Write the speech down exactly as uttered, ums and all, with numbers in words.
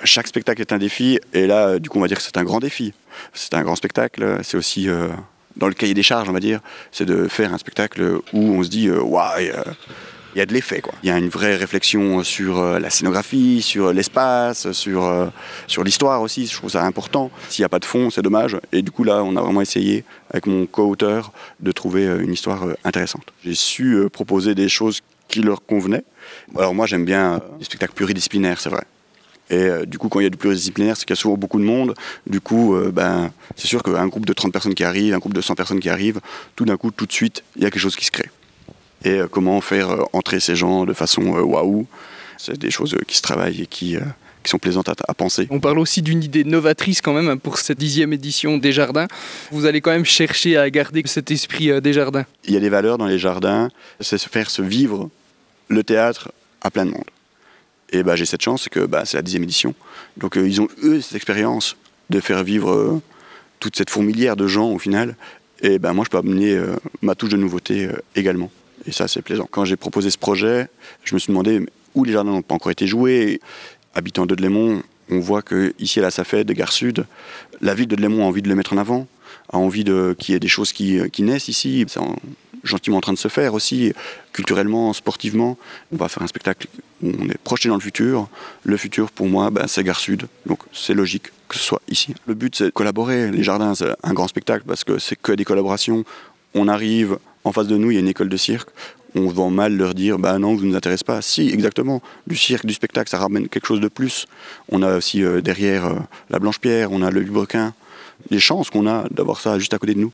chaque spectacle est un défi, et là, du coup, on va dire que c'est un grand défi. C'est un grand spectacle, c'est aussi euh, dans le cahier des charges, on va dire, c'est de faire un spectacle où on se dit, waouh, il y a de l'effet, quoi. Il y a une vraie réflexion sur euh, la scénographie, sur l'espace, sur, euh, sur l'histoire aussi, je trouve ça important. S'il n'y a pas de fond, c'est dommage, et du coup, là, on a vraiment essayé, avec mon co-auteur, de trouver euh, une histoire euh, intéressante. J'ai su euh, proposer des choses qui leur convenaient. Alors moi, j'aime bien euh, les spectacles pluridisciplinaires, c'est vrai. Et euh, du coup, quand il y a du pluridisciplinaire, c'est qu'il y a souvent beaucoup de monde. Du coup, euh, ben, c'est sûr qu'un groupe de trente personnes qui arrivent, un groupe de cent personnes qui arrivent, tout d'un coup, tout de suite, il y a quelque chose qui se crée. Et euh, comment faire euh, entrer ces gens de façon euh, waouh, c'est des choses euh, qui se travaillent et qui, euh, qui sont plaisantes à, à penser. On parle aussi d'une idée novatrice quand même pour cette dixième édition des Jardins. Vous allez quand même chercher à garder cet esprit euh, des Jardins. Il y a des valeurs dans les Jardins, c'est se faire se vivre le théâtre à plein de monde. Et bah, j'ai cette chance, c'est que bah, c'est la dixième édition. Donc euh, ils ont, eux, cette expérience de faire vivre euh, toute cette fourmilière de gens au final. Et bah, moi, je peux amener euh, ma touche de nouveauté euh, également. Et ça, c'est plaisant. Quand j'ai proposé ce projet, je me suis demandé où les jardins n'ont pas encore été joués. Habitant de Delémont, on voit qu'ici à la Safed, de Gare Sud, la ville de Delémont a envie de le mettre en avant, a envie de, qu'il y ait des choses qui, qui naissent ici. C'est en, gentiment en train de se faire aussi, culturellement, sportivement. On va faire un spectacle où on est projeté dans le futur. Le futur, pour moi, ben, c'est Gare Sud. Donc c'est logique que ce soit ici. Le but, c'est de collaborer. Les Jardins, c'est un grand spectacle parce que c'est que des collaborations. On arrive, en face de nous, il y a une école de cirque. On vend mal leur dire, bah non, vous ne nous intéressez pas. Si, exactement. Du cirque, du spectacle, ça ramène quelque chose de plus. On a aussi euh, derrière euh, la Blanche-Pierre, on a le Vilebrequin. Les chances qu'on a d'avoir ça juste à côté de nous.